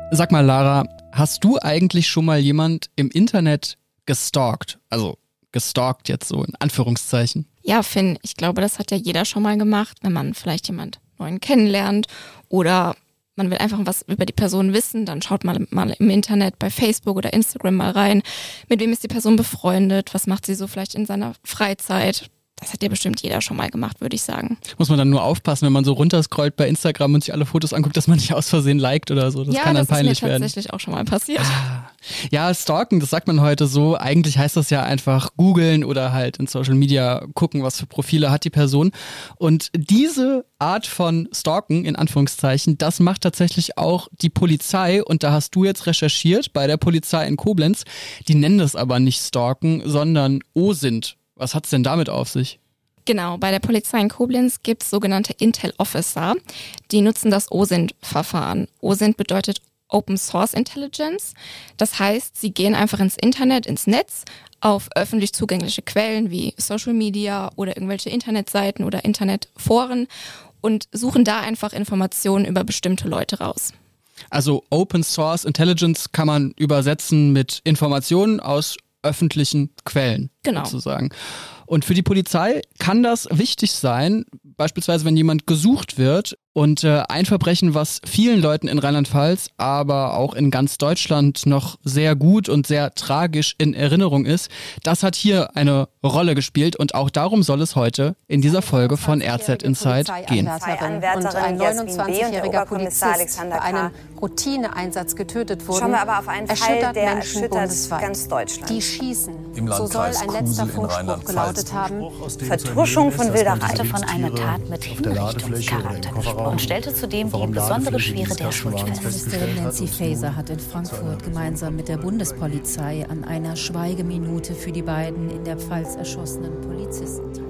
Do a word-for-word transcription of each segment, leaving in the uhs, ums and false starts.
Sag mal, Lara, hast du eigentlich schon mal jemand im Internet gestalkt? Also gestalkt jetzt so in Anführungszeichen. Ja, Finn, ich glaube, das hat ja jeder schon mal gemacht, wenn man vielleicht jemand Neuen kennenlernt oder man will einfach was über die Person wissen, dann schaut man mal im Internet bei Facebook oder Instagram mal rein, mit wem ist die Person befreundet, was macht sie so vielleicht in seiner Freizeit. Das hat ja bestimmt jeder schon mal gemacht, würde ich sagen. Muss man dann nur aufpassen, wenn man so runterscrollt bei Instagram und sich alle Fotos anguckt, dass man nicht aus Versehen liked oder so. Das ja, kann dann das peinlich werden. Ja, das ist mir tatsächlich auch schon mal passiert. Ah. Ja, stalken, das sagt man heute so. Eigentlich heißt das ja einfach googeln oder halt in Social Media gucken, was für Profile hat die Person. Und diese Art von Stalken, in Anführungszeichen, das macht tatsächlich auch die Polizei. Und da hast du jetzt recherchiert bei der Polizei in Koblenz. Die nennen das aber nicht Stalken, sondern O S I N T. Was hat's denn damit auf sich? Genau, bei der Polizei in Koblenz gibt es sogenannte Intel Officer. Die nutzen das O S I N T-Verfahren. O S I N T bedeutet Open Source Intelligence. Das heißt, sie gehen einfach ins Internet, ins Netz, auf öffentlich zugängliche Quellen wie Social Media oder irgendwelche Internetseiten oder Internetforen und suchen da einfach Informationen über bestimmte Leute raus. Also Open Source Intelligence kann man übersetzen mit Informationen aus öffentlichen Quellen, genau. sozusagen. Und für die Polizei kann das wichtig sein, beispielsweise wenn jemand gesucht wird und äh, ein Verbrechen, was vielen Leuten in Rheinland-Pfalz, aber auch in ganz Deutschland noch sehr gut und sehr tragisch in Erinnerung ist, das hat hier eine Rolle gespielt und auch darum soll es heute in dieser Folge von R Z Inside gehen. Und ein neunundzwanzigjähriger Polizist bei einem Routineeinsatz getötet wurde, Schauen wir aber auf einen Fall, erschüttert der Menschen erschüttert bundesweit. ganz Deutschland. Die schießen. Im So soll Landkreis ein letzter Kusel in Funkspruch gelautet haben. Vertuschung von Wilderei. von einer Tat mit Hinrichtungscharakter gesprochen und stellte zudem die besondere Schwere der Schuld fest. Ministerin Nancy Faeser hat in Frankfurt gemeinsam mit der Bundespolizei an einer Schweigeminute für die beiden in der Pfalz erschossenen Polizisten teilgenommen.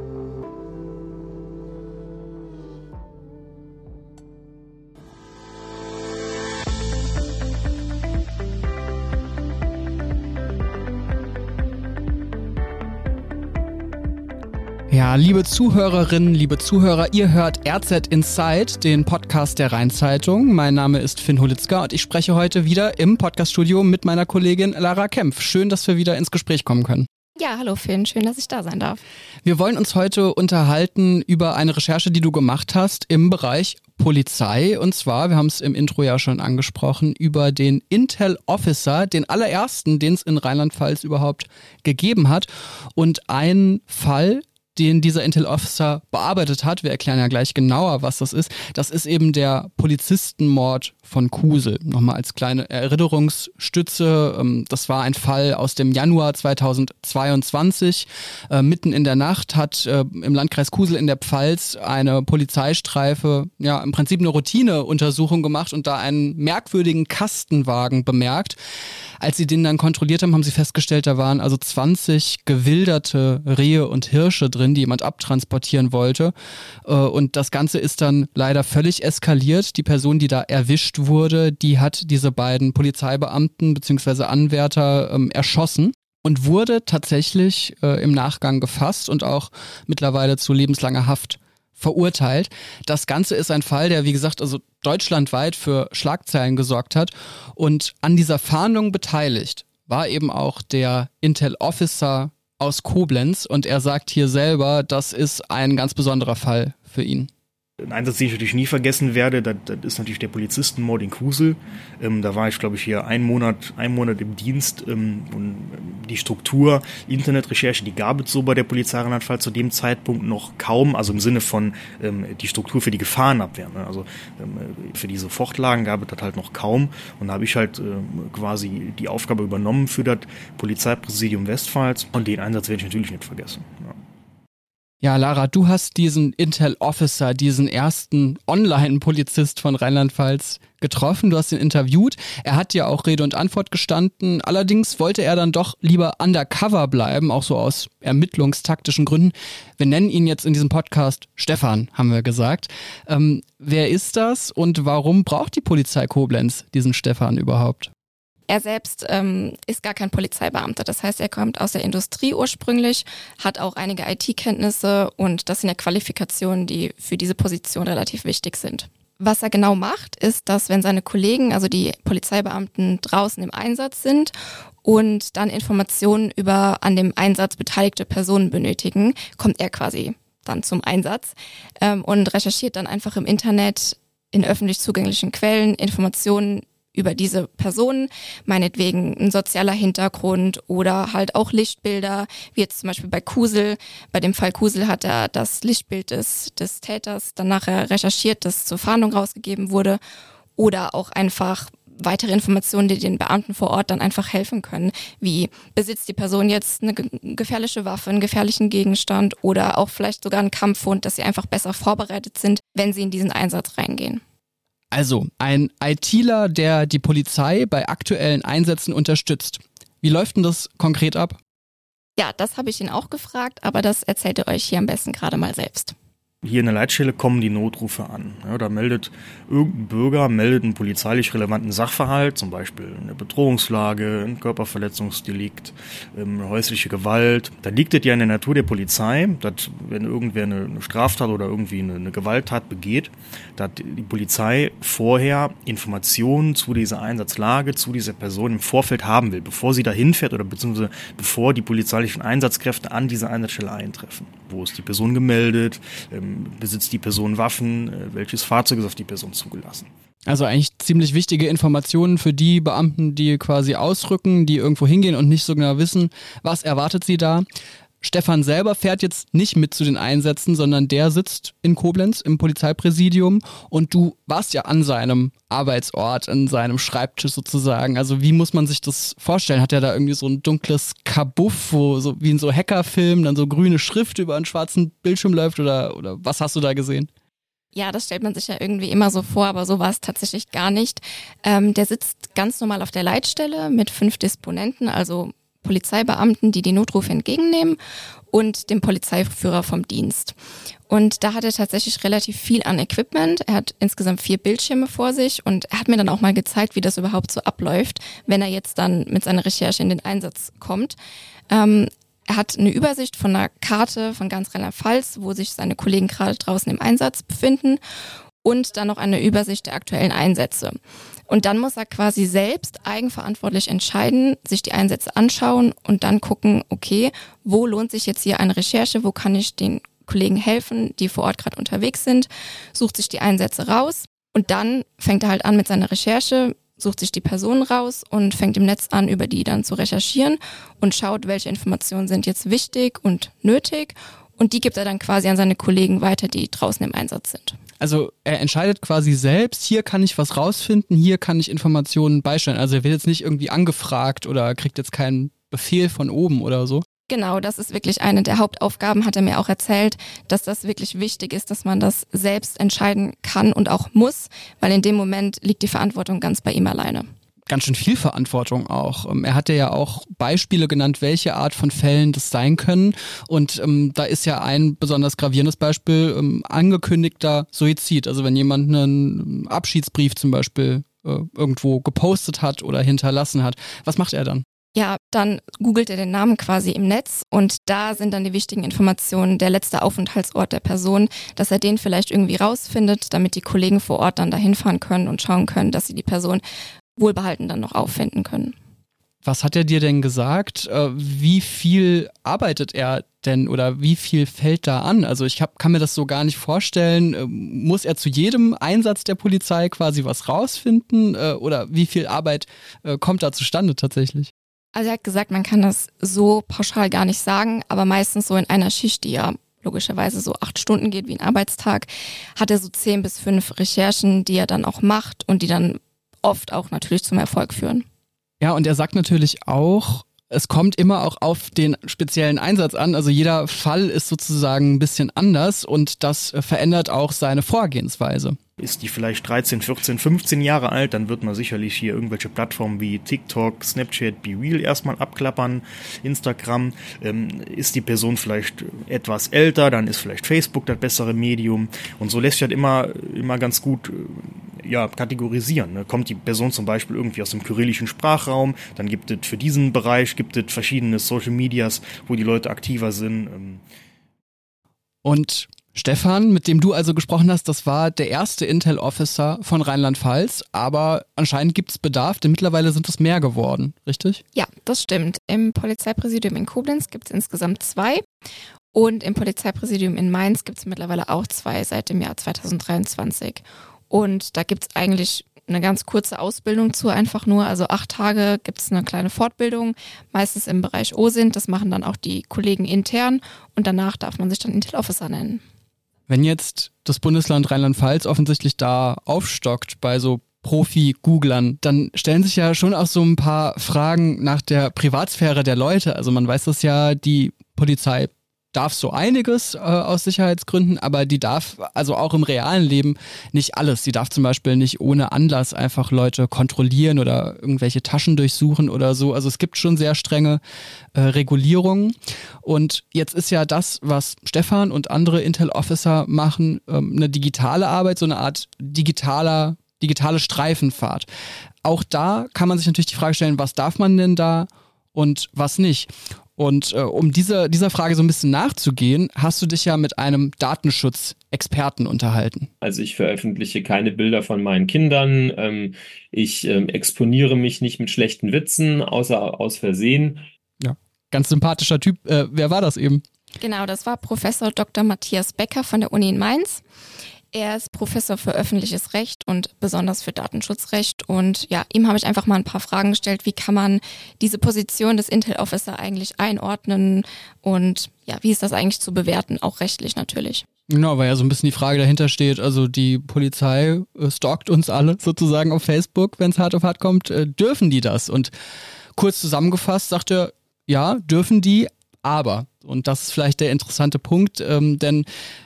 Ja, liebe Zuhörerinnen, liebe Zuhörer, ihr hört R Z Inside, den Podcast der Rhein-Zeitung. Mein Name ist Finn Holitzka und ich spreche heute wieder im Podcaststudio mit meiner Kollegin Lara Kempf. Schön, dass wir wieder ins Gespräch kommen können. Ja, hallo Finn, schön, dass ich da sein darf. Wir wollen uns heute unterhalten über eine Recherche, die du gemacht hast im Bereich Polizei. Und zwar, wir haben es im Intro ja schon angesprochen, über den Intel Officer, den allerersten, den es in Rheinland-Pfalz überhaupt gegeben hat. Und ein Fall, den dieser Intel Officer bearbeitet hat, wir erklären ja gleich genauer, was das ist, das ist eben der Polizistenmord von Kusel. Nochmal als kleine Erinnerungsstütze, das war ein Fall aus dem Januar zweitausendzweiundzwanzig. Mitten in der Nacht hat im Landkreis Kusel in der Pfalz eine Polizeistreife ja im Prinzip eine Routineuntersuchung gemacht und da einen merkwürdigen Kastenwagen bemerkt. Als sie den dann kontrolliert haben, haben sie festgestellt, da waren also zwanzig gewilderte Rehe und Hirsche drin, die jemand abtransportieren wollte. Und das Ganze ist dann leider völlig eskaliert. Die Person, die da erwischt wurde, die hat diese beiden Polizeibeamten bzw. Anwärter ähm, erschossen und wurde tatsächlich äh, im Nachgang gefasst und auch mittlerweile zu lebenslanger Haft verurteilt. Das Ganze ist ein Fall, der, wie gesagt, also deutschlandweit für Schlagzeilen gesorgt hat. Und an dieser Fahndung beteiligt war eben auch der Intel Officer aus Koblenz. Und er sagt hier selber, das ist ein ganz besonderer Fall für ihn. Ein Einsatz, den ich natürlich nie vergessen werde, das, das ist natürlich der Polizistenmord in Kusel. Ähm, da war ich, glaube ich, hier einen Monat, einen Monat im Dienst. Ähm, und die Struktur, Internetrecherche, die gab es so bei der Polizei Rheinland-Pfalz zu dem Zeitpunkt noch kaum. Also im Sinne von ähm, die Struktur für die Gefahrenabwehr. Ne? Also ähm, für die Sofortlagen gab es das halt noch kaum. Und da habe ich halt ähm, quasi die Aufgabe übernommen für das Polizeipräsidium Westpfalz. Und den Einsatz werde ich natürlich nicht vergessen. Ja. Ja, Lara, du hast diesen Intel Officer, diesen ersten Online-Polizist von Rheinland-Pfalz getroffen. Du hast ihn interviewt. Er hat dir auch Rede und Antwort gestanden. Allerdings wollte er dann doch lieber undercover bleiben, auch so aus ermittlungstaktischen Gründen. Wir nennen ihn jetzt in diesem Podcast Stefan, haben wir gesagt. Ähm, wer ist das und warum braucht die Polizei Koblenz diesen Stefan überhaupt? Er selbst ähm, ist gar kein Polizeibeamter. Das heißt, er kommt aus der Industrie ursprünglich, hat auch einige I T-Kenntnisse und das sind ja Qualifikationen, die für diese Position relativ wichtig sind. Was er genau macht, ist, dass wenn seine Kollegen, also die Polizeibeamten, draußen im Einsatz sind und dann Informationen über an dem Einsatz beteiligte Personen benötigen, kommt er quasi dann zum Einsatz ähm, und recherchiert dann einfach im Internet in öffentlich zugänglichen Quellen Informationen über diese Personen, meinetwegen ein sozialer Hintergrund oder halt auch Lichtbilder, wie jetzt zum Beispiel bei Kusel. Bei dem Fall Kusel hat er das Lichtbild des, des Täters dann nachher recherchiert, das zur Fahndung rausgegeben wurde, oder auch einfach weitere Informationen, die den Beamten vor Ort dann einfach helfen können, wie besitzt die Person jetzt eine gefährliche Waffe, einen gefährlichen Gegenstand oder auch vielleicht sogar einen Kampfhund, dass sie einfach besser vorbereitet sind, wenn sie in diesen Einsatz reingehen. Also ein ITler, der die Polizei bei aktuellen Einsätzen unterstützt. Wie läuft denn das konkret ab? Ja, das habe ich ihn auch gefragt, aber das erzählt er euch hier am besten gerade mal selbst. Hier in der Leitstelle kommen die Notrufe an. Ja, da meldet irgendein Bürger, meldet einen polizeilich relevanten Sachverhalt, zum Beispiel eine Bedrohungslage, ein Körperverletzungsdelikt, ähm, häusliche Gewalt. Da liegt es ja in der Natur der Polizei, dass wenn irgendwer eine, eine Straftat oder irgendwie eine, eine Gewalttat begeht, dass die Polizei vorher Informationen zu dieser Einsatzlage, zu dieser Person im Vorfeld haben will, bevor sie dahin fährt oder beziehungsweise bevor die polizeilichen Einsatzkräfte an dieser Einsatzstelle eintreffen. Wo ist die Person gemeldet? Ähm, besitzt die Person Waffen? Äh, welches Fahrzeug ist auf die Person zugelassen? Also eigentlich ziemlich wichtige Informationen für die Beamten, die quasi ausrücken, die irgendwo hingehen und nicht so genau wissen, was erwartet sie da. Stefan selber fährt jetzt nicht mit zu den Einsätzen, sondern der sitzt in Koblenz im Polizeipräsidium und du warst ja an seinem Arbeitsort, an seinem Schreibtisch sozusagen. Also wie muss man sich das vorstellen? Hat er da irgendwie so ein dunkles Kabuff, wo so wie in so Hackerfilmen dann so grüne Schrift über einen schwarzen Bildschirm läuft oder, oder was hast du da gesehen? Ja, das stellt man sich ja irgendwie immer so vor, aber so war es tatsächlich gar nicht. Ähm, der sitzt ganz normal auf der Leitstelle mit fünf Disponenten, also Polizeibeamten, die die Notrufe entgegennehmen und dem Polizeiführer vom Dienst. Und da hat er tatsächlich relativ viel an Equipment. Er hat insgesamt vier Bildschirme vor sich und er hat mir dann auch mal gezeigt, wie das überhaupt so abläuft, wenn er jetzt dann mit seiner Recherche in den Einsatz kommt. Ähm, er hat eine Übersicht von einer Karte von ganz Rheinland-Pfalz, wo sich seine Kollegen gerade draußen im Einsatz befinden, und dann noch eine Übersicht der aktuellen Einsätze. Und dann muss er quasi selbst eigenverantwortlich entscheiden, sich die Einsätze anschauen und dann gucken, okay, wo lohnt sich jetzt hier eine Recherche, wo kann ich den Kollegen helfen, die vor Ort gerade unterwegs sind, sucht sich die Einsätze raus und dann fängt er halt an mit seiner Recherche, sucht sich die Personen raus und fängt im Netz an, über die dann zu recherchieren und schaut, welche Informationen sind jetzt wichtig und nötig, und die gibt er dann quasi an seine Kollegen weiter, die draußen im Einsatz sind. Also er entscheidet quasi selbst, hier kann ich was rausfinden, hier kann ich Informationen beisteuern. Also er wird jetzt nicht irgendwie angefragt oder kriegt jetzt keinen Befehl von oben oder so. Genau, das ist wirklich eine der Hauptaufgaben, hat er mir auch erzählt, dass das wirklich wichtig ist, dass man das selbst entscheiden kann und auch muss, weil in dem Moment liegt die Verantwortung ganz bei ihm alleine. Ganz schön viel Verantwortung auch. Er hatte ja auch Beispiele genannt, welche Art von Fällen das sein können. Und ähm, da ist ja ein besonders gravierendes Beispiel ähm, angekündigter Suizid. Also wenn jemand einen Abschiedsbrief zum Beispiel äh, irgendwo gepostet hat oder hinterlassen hat. Was macht er dann? Ja, dann googelt er den Namen quasi im Netz und da sind dann die wichtigen Informationen, der letzte Aufenthaltsort der Person, dass er den vielleicht irgendwie rausfindet, damit die Kollegen vor Ort dann dahin fahren können und schauen können, dass sie die Person wohlbehalten dann noch auffinden können. Was hat er dir denn gesagt? Wie viel arbeitet er denn oder wie viel fällt da an? Also ich hab, kann mir das so gar nicht vorstellen. Muss er zu jedem Einsatz der Polizei quasi was rausfinden oder wie viel Arbeit kommt da zustande tatsächlich? Also er hat gesagt, man kann das so pauschal gar nicht sagen, aber meistens so in einer Schicht, die ja logischerweise so acht Stunden geht wie ein Arbeitstag, hat er so zehn bis fünf Recherchen, die er dann auch macht und die dann oft auch natürlich zum Erfolg führen. Ja, und er sagt natürlich auch, es kommt immer auch auf den speziellen Einsatz an. Also jeder Fall ist sozusagen ein bisschen anders und das verändert auch seine Vorgehensweise. Ist die vielleicht dreizehn, vierzehn, fünfzehn Jahre alt, dann wird man sicherlich hier irgendwelche Plattformen wie TikTok, Snapchat, BeReal erstmal abklappern, Instagram. Ähm, ist die Person vielleicht etwas älter, dann ist vielleicht Facebook das bessere Medium. Und so lässt sich halt immer, immer ganz gut ja, kategorisieren. Ne? Kommt die Person zum Beispiel irgendwie aus dem kyrillischen Sprachraum, dann gibt es für diesen Bereich gibt es verschiedene Social Medias, wo die Leute aktiver sind. Ähm. Und Stefan, mit dem du also gesprochen hast, das war der erste Intel-Officer von Rheinland-Pfalz, aber anscheinend gibt es Bedarf, denn mittlerweile sind es mehr geworden, richtig? Ja, das stimmt. Im Polizeipräsidium in Koblenz gibt es insgesamt zwei und im Polizeipräsidium in Mainz gibt es mittlerweile auch zwei seit dem Jahr zweitausenddreiundzwanzig. Und da gibt es eigentlich eine ganz kurze Ausbildung zu, einfach nur, also acht Tage gibt es eine kleine Fortbildung, meistens im Bereich O S I N T, das machen dann auch die Kollegen intern und danach darf man sich dann Intel-Officer nennen. Wenn jetzt das Bundesland Rheinland-Pfalz offensichtlich da aufstockt bei so Profi-Googlern, dann stellen sich ja schon auch so ein paar Fragen nach der Privatsphäre der Leute. Also man weiß das ja, die Polizei darf so einiges äh, aus Sicherheitsgründen, aber die darf also auch im realen Leben nicht alles. Sie darf zum Beispiel nicht ohne Anlass einfach Leute kontrollieren oder irgendwelche Taschen durchsuchen oder so. Also es gibt schon sehr strenge äh, Regulierungen. Und jetzt ist ja das, was Stefan und andere Intel-Officer machen, ähm, eine digitale Arbeit, so eine Art digitaler, digitale Streifenfahrt. Auch da kann man sich natürlich die Frage stellen, was darf man denn da und was nicht? Und äh, um diese, dieser Frage so ein bisschen nachzugehen, hast du dich ja mit einem Datenschutzexperten unterhalten. Also ich veröffentliche keine Bilder von meinen Kindern, ähm, ich ähm, exponiere mich nicht mit schlechten Witzen, außer aus Versehen. Ja, ganz sympathischer Typ. Äh, wer war das eben? Genau, das war Professor Doktor Matthias Becker von der Uni in Mainz. Er ist Professor für öffentliches Recht und besonders für Datenschutzrecht und ja, ihm habe ich einfach mal ein paar Fragen gestellt, wie kann man diese Position des Intel-Officer eigentlich einordnen und ja, wie ist das eigentlich zu bewerten, auch rechtlich natürlich. Genau, weil ja so ein bisschen die Frage dahinter steht, also die Polizei äh, stalkt uns alle sozusagen auf Facebook, wenn es hart auf hart kommt, äh, dürfen die das? Und kurz zusammengefasst sagt er, ja, dürfen die, aber, und das ist vielleicht der interessante Punkt, ähm, denn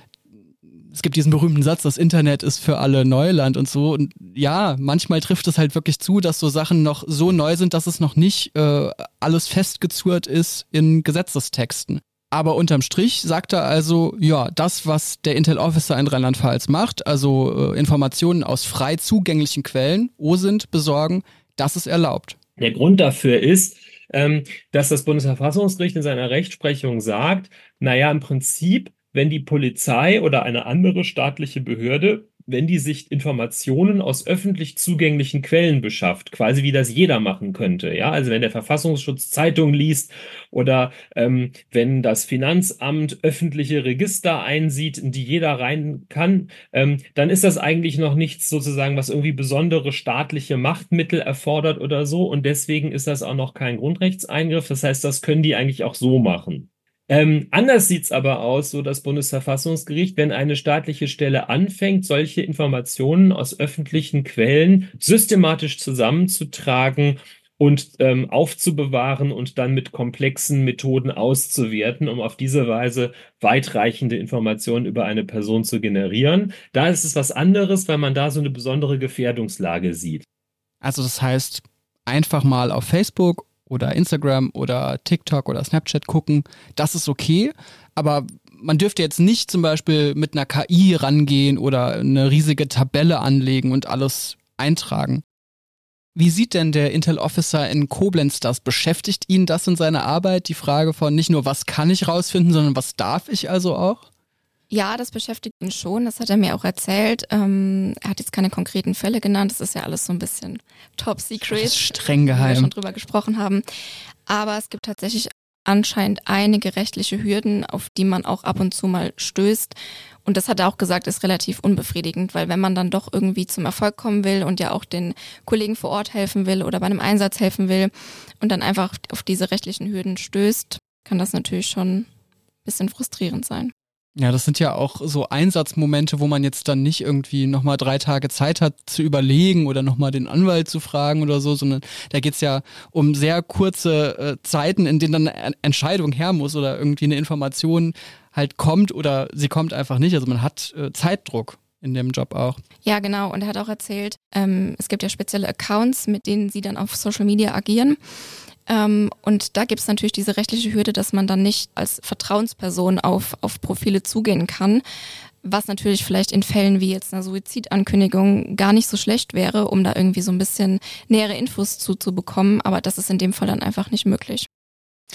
es gibt diesen berühmten Satz, das Internet ist für alle Neuland und so. Und ja, manchmal trifft es halt wirklich zu, dass so Sachen noch so neu sind, dass es noch nicht äh, alles festgezurrt ist in Gesetzestexten. Aber unterm Strich sagt er also, ja, das, was der Intel-Officer in Rheinland-Pfalz macht, also äh, Informationen aus frei zugänglichen Quellen, O S I N T besorgen, das ist erlaubt. Der Grund dafür ist, ähm, dass das Bundesverfassungsgericht in seiner Rechtsprechung sagt, naja, im Prinzip, wenn die Polizei oder eine andere staatliche Behörde, wenn die sich Informationen aus öffentlich zugänglichen Quellen beschafft, quasi wie das jeder machen könnte, ja, also wenn der Verfassungsschutz Zeitungen liest oder ähm, wenn das Finanzamt öffentliche Register einsieht, in die jeder rein kann, ähm, dann ist das eigentlich noch nichts sozusagen, was irgendwie besondere staatliche Machtmittel erfordert oder so und deswegen ist das auch noch kein Grundrechtseingriff, das heißt, das können die eigentlich auch so machen. Ähm, anders sieht's aber aus, so das Bundesverfassungsgericht, wenn eine staatliche Stelle anfängt, solche Informationen aus öffentlichen Quellen systematisch zusammenzutragen und ähm, aufzubewahren und dann mit komplexen Methoden auszuwerten, um auf diese Weise weitreichende Informationen über eine Person zu generieren. Da ist es was anderes, weil man da so eine besondere Gefährdungslage sieht. Also das heißt, einfach mal auf Facebook oder Instagram oder TikTok oder Snapchat gucken, das ist okay, aber man dürfte jetzt nicht zum Beispiel mit einer K I rangehen oder eine riesige Tabelle anlegen und alles eintragen. Wie sieht denn der Intel-Officer in Koblenz das? Beschäftigt ihn das in seiner Arbeit, die Frage von nicht nur, was kann ich rausfinden, sondern was darf ich also auch? Ja, das beschäftigt ihn schon, das hat er mir auch erzählt. Ähm, er hat jetzt keine konkreten Fälle genannt, das ist ja alles so ein bisschen top secret. Das ist streng geheim. Wie wir schon drüber gesprochen haben. Aber es gibt tatsächlich anscheinend einige rechtliche Hürden, auf die man auch ab und zu mal stößt. Und das hat er auch gesagt, ist relativ unbefriedigend, weil wenn man dann doch irgendwie zum Erfolg kommen will und ja auch den Kollegen vor Ort helfen will oder bei einem Einsatz helfen will und dann einfach auf diese rechtlichen Hürden stößt, kann das natürlich schon ein bisschen frustrierend sein. Ja, das sind ja auch so Einsatzmomente, wo man jetzt dann nicht irgendwie nochmal drei Tage Zeit hat zu überlegen oder nochmal den Anwalt zu fragen oder so, sondern da geht's ja um sehr kurze äh, Zeiten, in denen dann eine Entscheidung her muss oder irgendwie eine Information halt kommt oder sie kommt einfach nicht. Also man hat äh, Zeitdruck in dem Job auch. Ja, genau. Und er hat auch erzählt, ähm, es gibt ja spezielle Accounts, mit denen sie dann auf Social Media agieren. Ähm, und da gibt es natürlich diese rechtliche Hürde, dass man dann nicht als Vertrauensperson auf, auf Profile zugehen kann, was natürlich vielleicht in Fällen wie jetzt einer Suizidankündigung gar nicht so schlecht wäre, um da irgendwie so ein bisschen nähere Infos zuzubekommen, aber das ist in dem Fall dann einfach nicht möglich.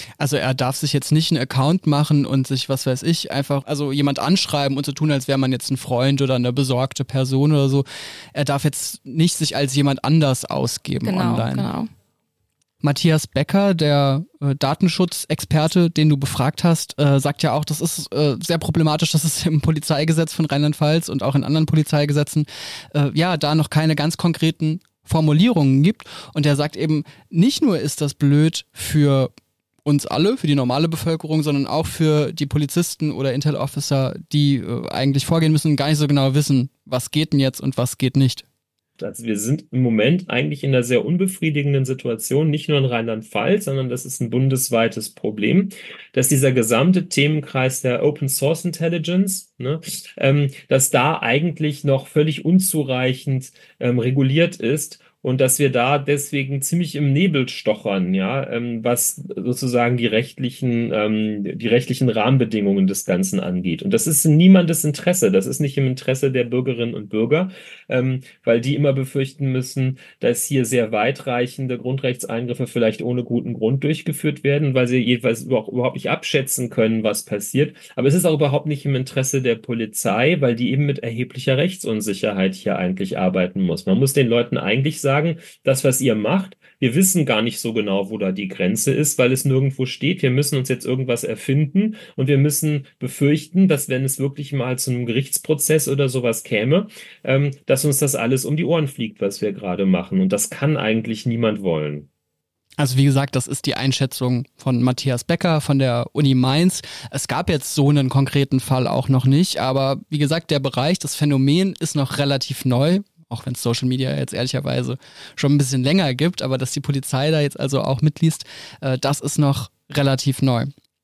Also er darf sich jetzt nicht einen Account machen und sich, was weiß ich, einfach, also jemand anschreiben und so tun, als wäre man jetzt ein Freund oder eine besorgte Person oder so. Er darf jetzt nicht sich als jemand anders ausgeben genau, online. Genau. Matthias Becker, der äh, Datenschutzexperte, den du befragt hast, äh, sagt ja auch, das ist äh, sehr problematisch, dass es im Polizeigesetz von Rheinland-Pfalz und auch in anderen Polizeigesetzen äh, ja da noch keine ganz konkreten Formulierungen gibt. Und er sagt eben, nicht nur ist das blöd für uns alle, für die normale Bevölkerung, sondern auch für die Polizisten oder Intel-Officer, die äh, eigentlich vorgehen müssen und gar nicht so genau wissen, was geht denn jetzt und was geht nicht. Also wir sind im Moment eigentlich in einer sehr unbefriedigenden Situation, nicht nur in Rheinland-Pfalz, sondern das ist ein bundesweites Problem, dass dieser gesamte Themenkreis der Open Source Intelligence, ne, ähm, dass da eigentlich noch völlig unzureichend ähm, reguliert ist. Und dass wir da deswegen ziemlich im Nebel stochern, ja, ähm, was sozusagen die rechtlichen, ähm, die rechtlichen Rahmenbedingungen des Ganzen angeht. Und das ist in niemandes Interesse. Das ist nicht im Interesse der Bürgerinnen und Bürger, ähm, weil die immer befürchten müssen, dass hier sehr weitreichende Grundrechtseingriffe vielleicht ohne guten Grund durchgeführt werden, weil sie jedenfalls überhaupt nicht abschätzen können, was passiert. Aber es ist auch überhaupt nicht im Interesse der Polizei, weil die eben mit erheblicher Rechtsunsicherheit hier eigentlich arbeiten muss. Man muss den Leuten eigentlich sagen, sagen, das, was ihr macht, wir wissen gar nicht so genau, wo da die Grenze ist, weil es nirgendwo steht. Wir müssen uns jetzt irgendwas erfinden und wir müssen befürchten, dass wenn es wirklich mal zu einem Gerichtsprozess oder sowas käme, ähm, dass uns das alles um die Ohren fliegt, was wir gerade machen. Und das kann eigentlich niemand wollen. Also wie gesagt, das ist die Einschätzung von Matthias Becker von der Uni Mainz. Es gab jetzt so einen konkreten Fall auch noch nicht, aber wie gesagt, der Bereich, das Phänomen ist noch relativ neu. Auch wenn es Social Media jetzt ehrlicherweise schon ein bisschen länger gibt, aber dass die Polizei da jetzt also auch mitliest, äh, das ist noch relativ neu.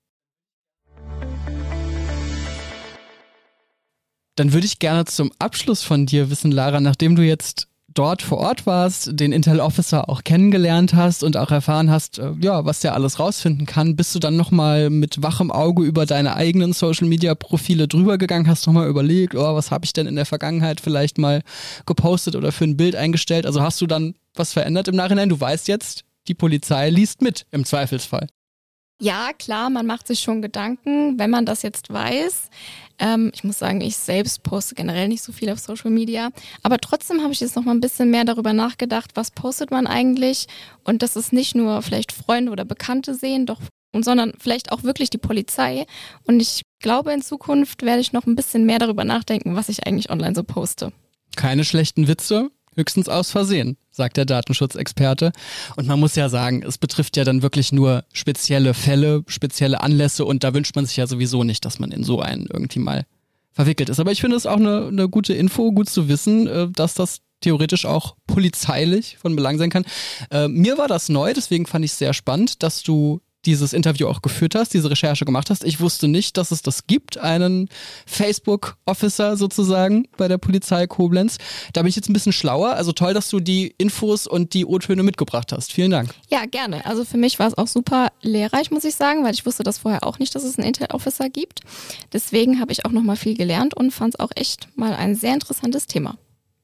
Dann würde ich gerne zum Abschluss von dir wissen, Lara, nachdem du jetzt dort vor Ort warst, den Intel-Officer auch kennengelernt hast und auch erfahren hast, äh, ja, was der alles rausfinden kann, bist du dann nochmal mit wachem Auge über deine eigenen Social-Media-Profile drüber gegangen, hast nochmal überlegt, oh, was habe ich denn in der Vergangenheit vielleicht mal gepostet oder für ein Bild eingestellt? Also hast du dann was verändert im Nachhinein? Du weißt jetzt, die Polizei liest mit, im Zweifelsfall. Ja, klar, man macht sich schon Gedanken, wenn man das jetzt weiß. Ähm, ich muss sagen, ich selbst poste generell nicht so viel auf Social Media, aber trotzdem habe ich jetzt noch mal ein bisschen mehr darüber nachgedacht, was postet man eigentlich und dass es nicht nur vielleicht Freunde oder Bekannte sehen, doch, und sondern vielleicht auch wirklich die Polizei. Und ich glaube, in Zukunft werde ich noch ein bisschen mehr darüber nachdenken, was ich eigentlich online so poste. Keine schlechten Witze, höchstens aus Versehen, sagt der Datenschutzexperte. Und man muss ja sagen, es betrifft ja dann wirklich nur spezielle Fälle, spezielle Anlässe und da wünscht man sich ja sowieso nicht, dass man in so einen irgendwie mal verwickelt ist. Aber ich finde es auch eine, eine gute Info, gut zu wissen, dass das theoretisch auch polizeilich von Belang sein kann. Äh, mir war das neu, deswegen fand ich es sehr spannend, dass du dieses Interview auch geführt hast, diese Recherche gemacht hast. Ich wusste nicht, dass es das gibt, einen Facebook-Officer sozusagen bei der Polizei Koblenz. Da bin ich jetzt ein bisschen schlauer. Also toll, dass du die Infos und die O-Töne mitgebracht hast. Vielen Dank. Ja, gerne. Also für mich war es auch super lehrreich, muss ich sagen, weil ich wusste das vorher auch nicht, dass es einen Intel-Officer gibt. Deswegen habe ich auch nochmal viel gelernt und fand es auch echt mal ein sehr interessantes Thema.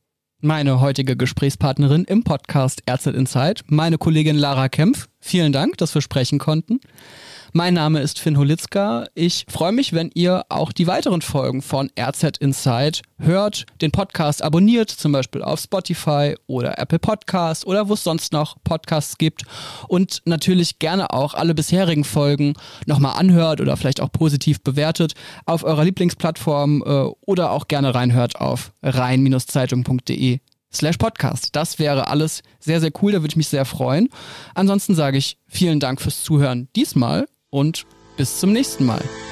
Meine heutige Gesprächspartnerin im Podcast R Z Inside, meine Kollegin Lara Kempf. Vielen Dank, dass wir sprechen konnten. Mein Name ist Finn Holitzka. Ich freue mich, wenn ihr auch die weiteren Folgen von R Z Inside hört, den Podcast abonniert, zum Beispiel auf Spotify oder Apple Podcasts oder wo es sonst noch Podcasts gibt und natürlich gerne auch alle bisherigen Folgen nochmal anhört oder vielleicht auch positiv bewertet auf eurer Lieblingsplattform äh, oder auch gerne reinhört auf rhein-zeitung punkt de slash podcast. Das wäre alles sehr, sehr cool, da würde ich mich sehr freuen. Ansonsten sage ich vielen Dank fürs Zuhören diesmal und bis zum nächsten Mal.